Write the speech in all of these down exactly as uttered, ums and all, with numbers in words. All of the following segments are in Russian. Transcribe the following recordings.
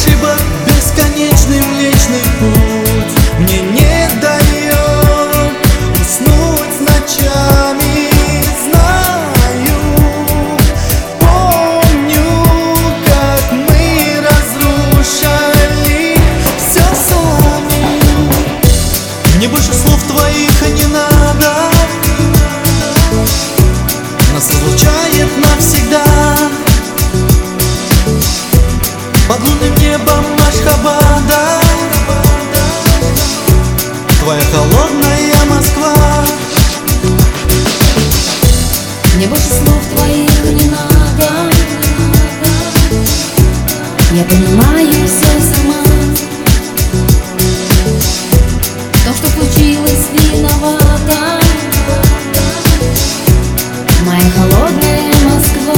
ошибок бесконечный Млечный Путь мне не дает уснуть ночами. Знаю, помню, как мы разрушали все сами. Мне больше слов твоих и не надо, нас разлучает навсегда. Под лунным небом Ашхабада твоя холодная Москва. Мне больше слов твоих не надо, я понимаю все сама. То, что случилось, виновата моя холодная Москва.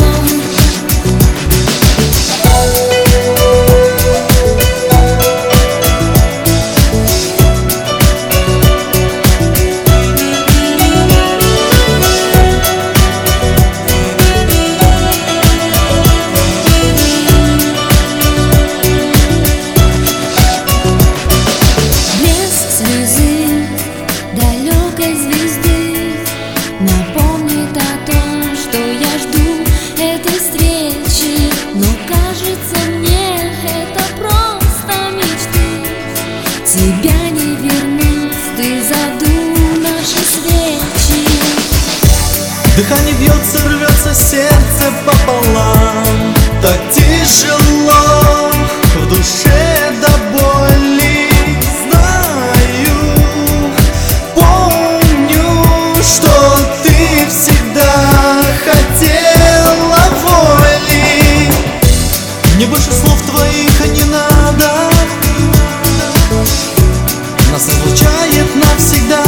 Далекой звезды напомнит о том, что я жду этой встречи. Но кажется мне, это просто мечты. Тебя не вернуть, ты задул наши свечи. Дыхание бьется, рвется сердце пополам. Так тяжело в душе до боли. Мне больше слов твоих и не надо, нас разлучает навсегда.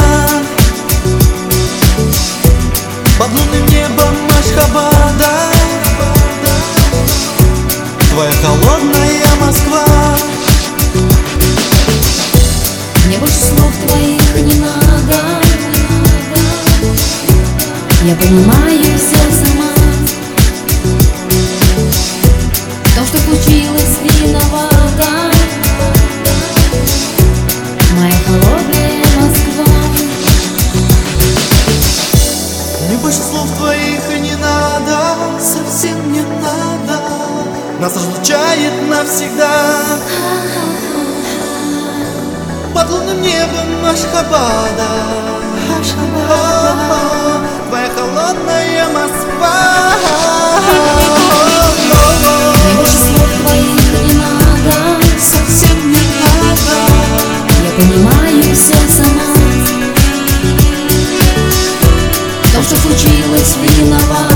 Под лунным небом Ашхабада твоя холодная Москва. Мне больше слов твоих не надо, я понимаю все сама. То, что случилось, виновата моя холодная Москва. Мне больше слов твоих и не надо, совсем не надо, нас разлучает навсегда. Под лунным небом Ашхабада, Ашхабада, твоя холодная Москва. Мне больше слов твоих не надо, совсем не надо, я понимаю все сама. То, что случилось, виновата